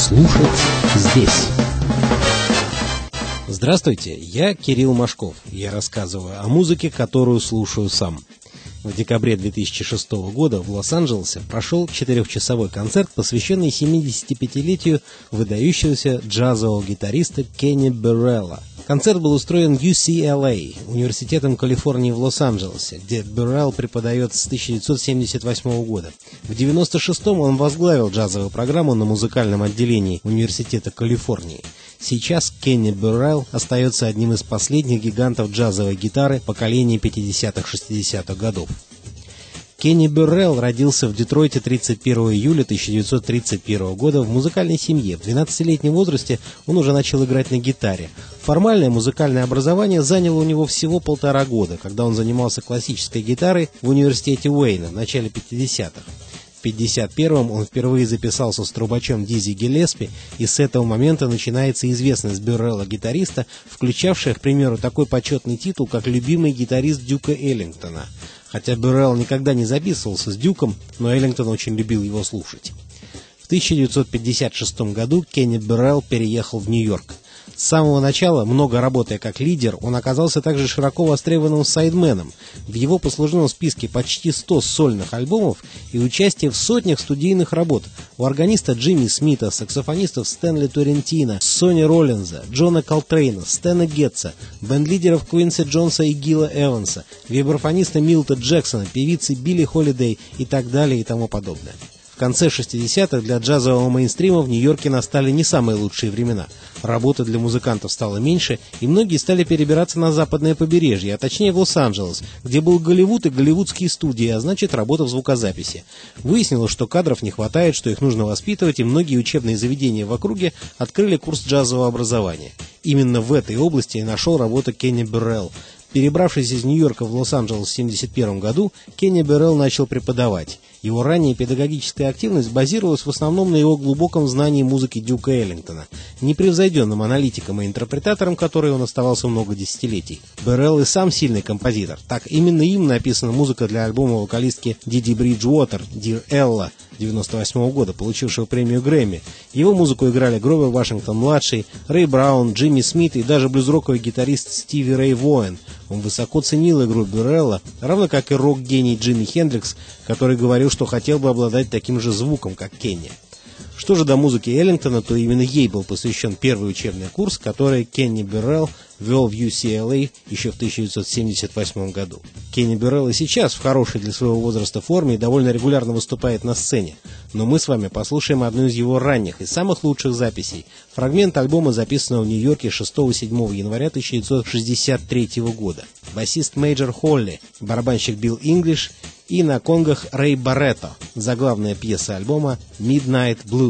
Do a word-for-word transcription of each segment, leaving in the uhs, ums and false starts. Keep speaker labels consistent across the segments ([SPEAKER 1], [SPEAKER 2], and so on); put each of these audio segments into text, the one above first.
[SPEAKER 1] Слушать здесь. Здравствуйте, я Кирилл Машков. Я рассказываю о музыке, которую слушаю сам. В декабре две тысячи шестого года в Лос-Анджелесе прошел четырехчасовой концерт, посвященный семидесятипятилетию выдающегося джазового гитариста Кенни Беррелла. Концерт был устроен ю си эл эй, Университетом Калифорнии в Лос-Анджелесе, где Беррелл преподает с тысяча девятьсот семьдесят восьмого года. В девяносто шестом он возглавил джазовую программу на музыкальном отделении Университета Калифорнии. Сейчас Кенни Беррелл остается одним из последних гигантов джазовой гитары поколения пятидесятых-шестидесятых годов. Кенни Беррелл родился в Детройте тридцать первого июля тысяча девятьсот тридцать первого года в музыкальной семье. В двенадцатилетнем возрасте он уже начал играть на гитаре. Формальное музыкальное образование заняло у него всего полтора года, когда он занимался классической гитарой в университете Уэйна в начале пятидесятых. В пятьдесят первом он впервые записался с трубачом Дизи Гиллеспи, и с этого момента начинается известность Беррелла-гитариста, включавшая, к примеру, такой почетный титул, как любимый гитарист Дюка Эллингтона. Хотя Беррелл никогда не записывался с Дюком, но Эллингтон очень любил его слушать. В тысяча девятьсот пятьдесят шестом году Кенни Беррелл переехал в Нью-Йорк. С самого начала, много работая как лидер, он оказался также широко востребованным сайдменом. В его послужном списке почти сто сольных альбомов и участие в сотнях студийных работ у органиста Джимми Смита, саксофонистов Стэнли Торрентино, Сонни Роллинза, Джона Колтрейна, Стэна Гетца, бенд-лидеров Квинси Джонса и Гила Эванса, вибрафониста Милта Джексона, певицы Билли Холидей и так далее и тому подобное. В конце шестидесятых для джазового мейнстрима в Нью-Йорке настали не самые лучшие времена. Работы для музыкантов стало меньше, и многие стали перебираться на западное побережье, а точнее в Лос-Анджелес, где был Голливуд и голливудские студии, а значит работа в звукозаписи. Выяснилось, что кадров не хватает, что их нужно воспитывать, и многие учебные заведения в округе открыли курс джазового образования. Именно в этой области и нашел работу Кенни Беррелл. Перебравшись из Нью-Йорка в Лос-Анджелес в семьдесят первом году, Кенни Беррелл начал преподавать. Его ранняя педагогическая активность базировалась в основном на его глубоком знании музыки Дюка Эллингтона, непревзойденным аналитиком и интерпретатором, которой он оставался много десятилетий. Беррелл и сам сильный композитор. Так, именно им написана музыка для альбома вокалистки Диди Бриджуотер «Dear Ella» девяносто восьмого года, получившего премию Грэмми. Его музыку играли Гровер Вашингтон-младший, Рэй Браун, Джимми Смит и даже блюз-роковый гитарист Стиви Рэй Воэн. Он высоко ценил игру Беррелла, равно как и рок-гений Джимми Хендрикс, который говорил, что хотел бы обладать таким же звуком, как Кенни. Что же до музыки Эллингтона, то именно ей был посвящен первый учебный курс, который Кенни Беррелл вел в ю си эл эй еще в тысяча девятьсот семьдесят восьмом году. Кенни Беррелл и сейчас в хорошей для своего возраста форме и довольно регулярно выступает на сцене. Но мы с вами послушаем одну из его ранних и самых лучших записей. Фрагмент альбома, записанного в Нью-Йорке шестого-седьмого января тысяча девятьсот шестьдесят третьего года. Басист Мейджор Холли, барабанщик Билл Инглиш и на конгах Рэй Барретто. Заглавная пьеса альбома «Midnight Blue».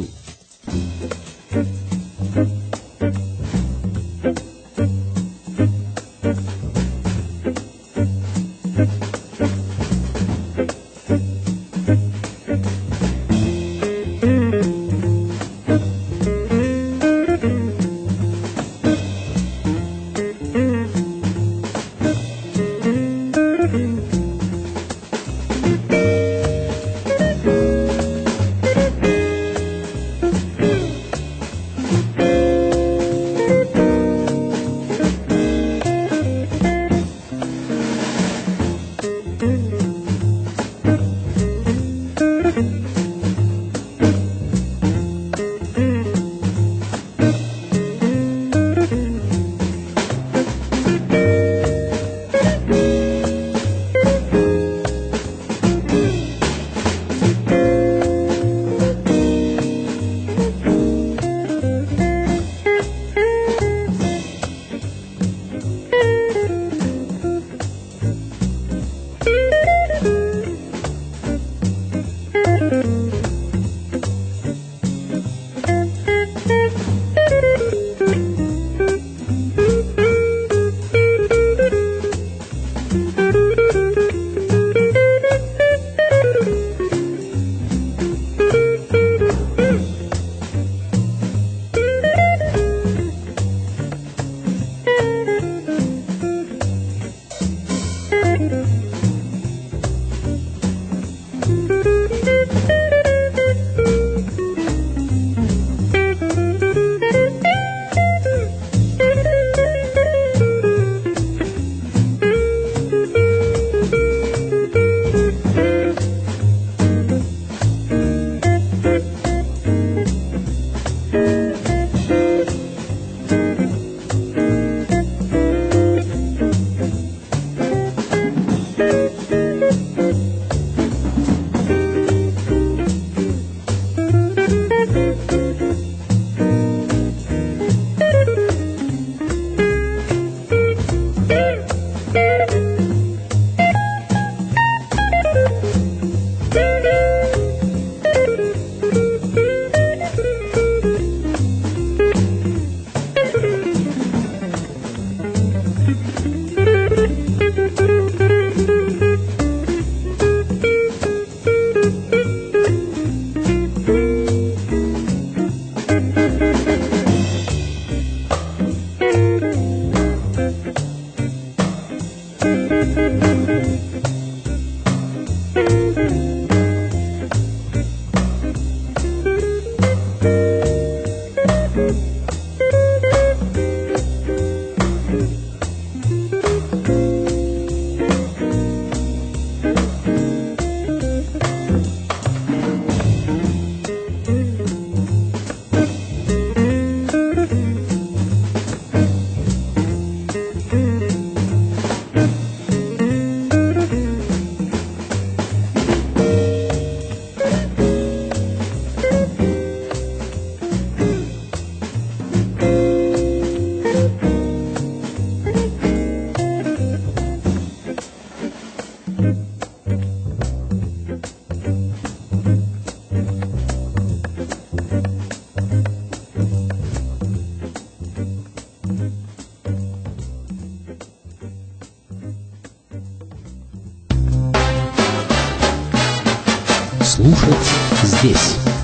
[SPEAKER 1] Слушать здесь.